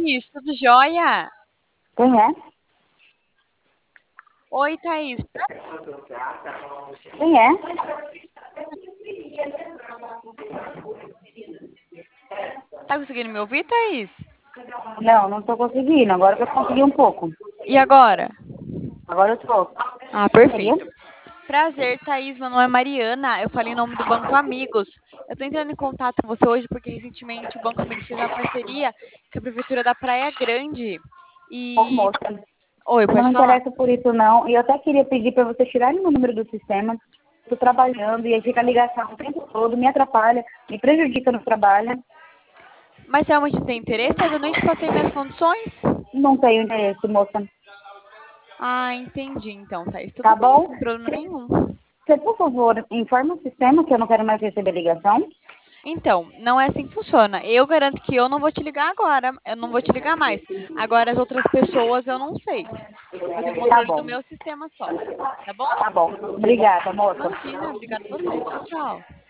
Thaís, tudo jóia? Quem é? Oi, Thaís. Quem é? Tá conseguindo me ouvir, Thaís? Não, não tô conseguindo. Agora que eu consegui um pouco. E agora? Agora eu tô. Ah, Quem seria? perfeito. Prazer, Thaís. Meu nome é Mariana. Eu falei em nome do Banco Amigos. Eu tô entrando em contato com você hoje porque recentemente o Banco Amigos fez uma parceria com a Prefeitura da Praia Grande. Ô, E. moça, Oi, eu não pode me falar. interesso por isso, não. E eu até queria pedir para você tirarem meu número do sistema. Tô trabalhando e aí fica a ligação o tempo todo, me atrapalha, me prejudica no trabalho. Mas realmente não tem interesse, Thaís? Eu nem te passei minhas condições? Não tenho interesse, moça. Ah, entendi então, Thaís. Tá Tudo bem, bom? sem problema nenhum. Você, por favor, informa o sistema que eu não quero mais receber ligação. Então, não é assim que funciona. Eu garanto que eu não vou te ligar agora, eu não vou te ligar mais. Agora, as outras pessoas eu não sei. Eu tenho Tá controle do bom. meu sistema só. Tá bom? Tá bom. Obrigada, moça. Imagina, obrigada a você. Tchau, tchau.